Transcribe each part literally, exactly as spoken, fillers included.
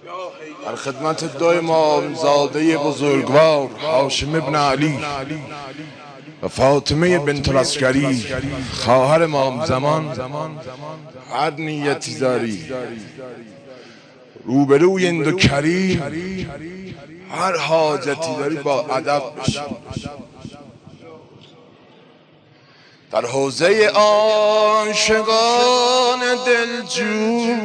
در خدمت دو امامزاده بزرگوار هاشم ابن علی و فاطمه بنت العسکری خواهر امام زمان، هر نیتی داری روبروی این دو کریم، هر حاجتی داری با ادب بشی. در حوزه عاشقان دلجو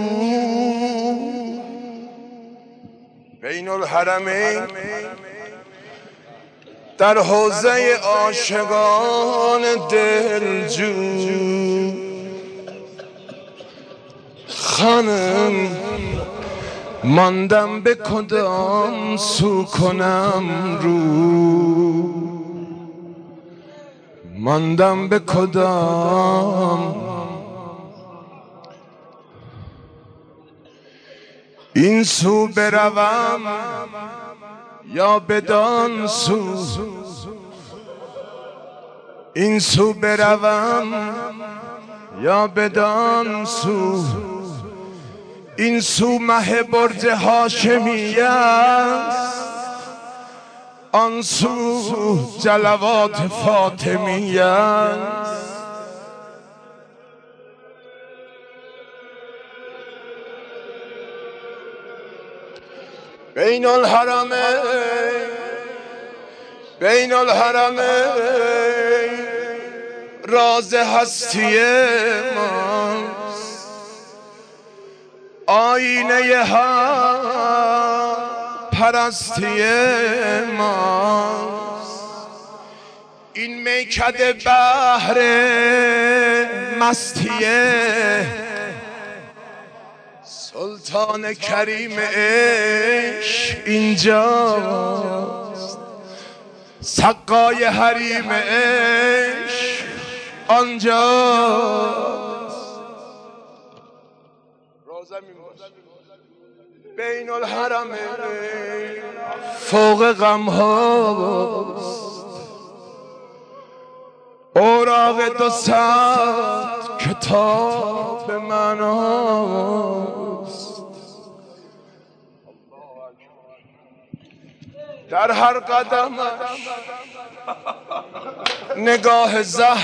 بین الحرمین، در حوزه عاشقان دلجو خانم ماندم به کدام سو کنم رو، ماندم به کدام، این سو بروم یا بدان سو، این سو بروم یا بدان سو، این سو مه برج هاشمی است، آن سو جلوات فاطمی است. بین الحرمین، بین الحرمین راز هستی ماست، آینه ها پرستی ماست، این میکده بحر مستیه، سلطان کریم عشق اینجاست، سقای حریم عشق آنجاست. بین الحرمین فوق غم هاست، اوراق دو صد کتاب مناست، در هر قدمش نگاه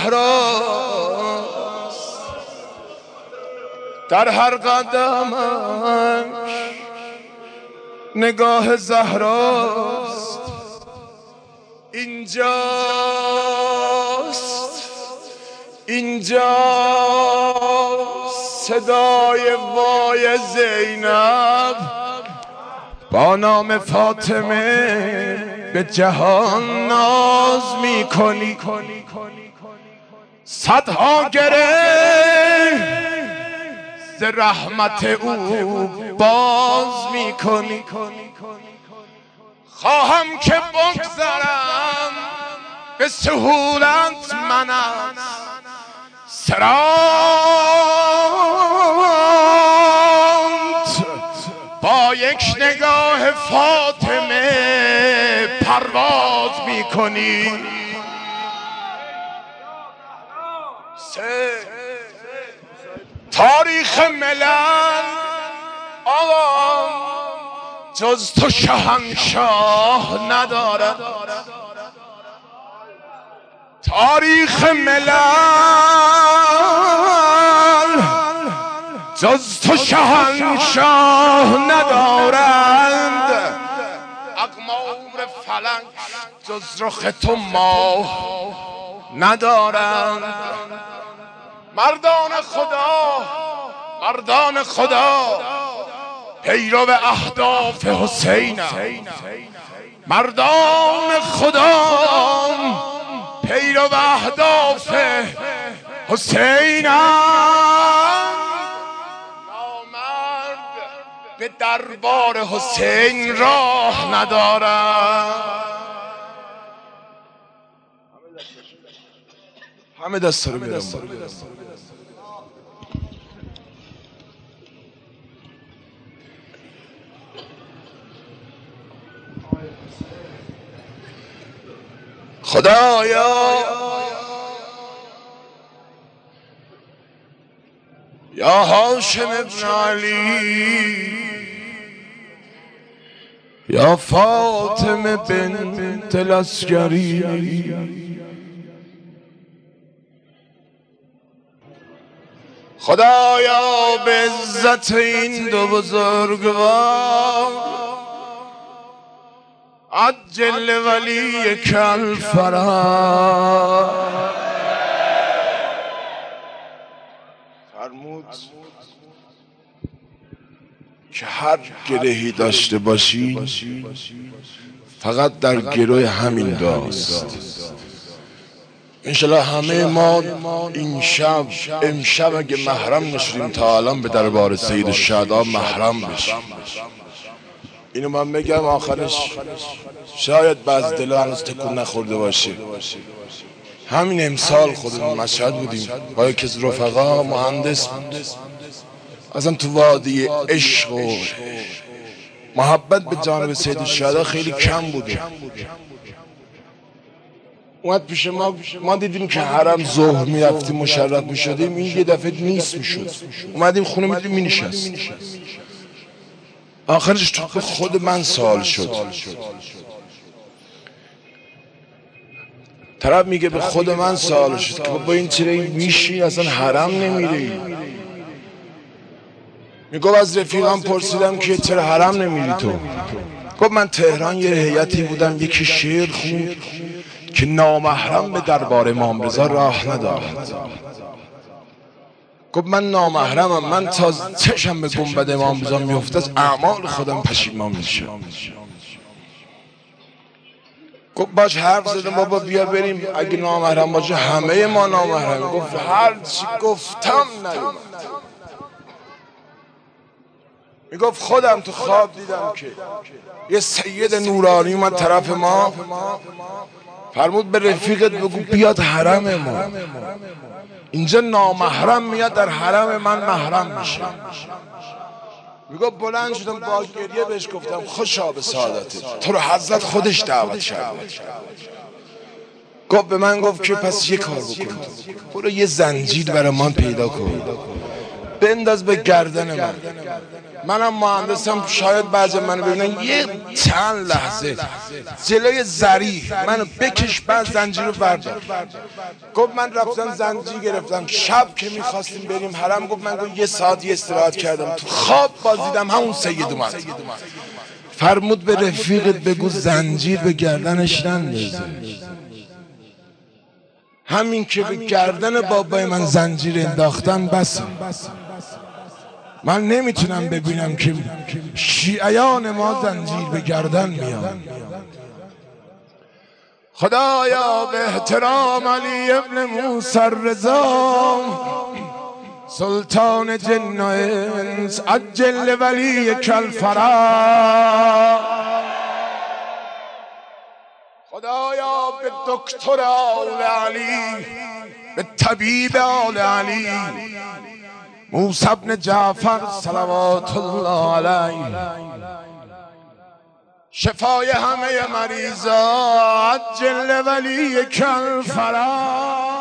زهراست، در هر قدمش نگاه زهراست، اینجاست، اینجاست صدای وای زینب با نام فاطمه به جهان ناز می کنی، صدها گره ز رحمت او باز می کنی. خواهم که بگذرم به سهولت من از سرات، با یک نگاه فاطمه پرواز می کنی. تاریخ ملل آقا جز تو شهنشاه ندارد، تاریخ ملل جز تو شهنشاه ندارند، اقمار فلک جز رخ تو ماه ندارند. مردان خدا، مردان خدا پیرو اهداف حسینند، مردان خدا پیرو اهداف حسینند. نامرد به دربار حسین راه ندارد. همه دست رو بیارم. خدایا یا هاشم ابن علی یا فاطمه بنت العسکری، خدایا به عزت این دو بزرگوار عجل ولی کل فرج. فرمود که هر گرهی داشته باشی فقط در گروه همین راست. انشالله همه ما این شب امشب اگه محرم نشدیم تا الان به دربار سید الشهدا محرم بشیم. اینو من بگم آخرش شاید بعض دلا هنوز تکون نخورده باشه. همین امسال خودمون مشهد بودیم با یکی از رفقا مهندس اصلا تو وادی عشق و محبت به جانب سید الشهدا خیلی کم بوده. اومد پیش ما، ما دیدیم که حرم ظهر میرفتیم مشرف میشدیم، این یه دفعه نیست میشد. اومدیم خونه میدیم مینشست. آخرش تو به خود من سوال شد. طرف میگه به خود من سوال شد که با این چرا میشی اصلا حرم نمیری؟ میگه از رفیقم پرسیدم که چرا حرم نمیری تو؟ گفت من تهران یه هیئتی بودم یکی شعر خوند که نامحرم به دربار امام رضا راه ندارد. گفت من نامحرمم، من تا چشم به گنبد امام رضا میفته از اعمال خودم پشیمان میشم. گفت باش حرف زدم بابا بیا بریم، اگه نامحرم باشه همه ما نامحرم. گفت هر چی گفتم نیومد. میگفت خودم تو خواب دیدم که یه سید نورانی اومد طرف ما، فرمود به رفیقت بگو بیاد حرم ما، اینجا نامحرم میاد در حرم من محرم میشه. میگفت بلند شدم با گریه بهش گفتم خوشا به سعادتت، تو رو حضرت خودش دعوت کرد. گفت به من گفت که پس یه کار بکن، برو یه زنجیر برای من پیدا کن بنداز به گردن من. منم مهندسم، شاید بعضی منو ببینن یه چند لحظه جلوی ذریح منو بکش بعد زنجیر رو بردار. گفت من رفتم زنجیر گرفتم، شب که میخواستیم بریم حرم گفت من گفت یه ساعت یه استراحت کردم، تو خواب بازیدم همون سید اومد. فرمود به رفیقت بگو زنجیر به گردنش نندازه. همین که به گردن بابای من زنجیر انداختن بس. من نمیتونم ببینم که شیعیان ما زنجیر به گردن میان. خدایا به احترام علی ابن موسی الرضا سلطان جن و انس عجل ولی کل فرج. خدایا به دکتر آل علی، به طبیب آل علی موسی بن جعفر صلوات الله علیه شفای همه مریضا عجل ولی کل فرج.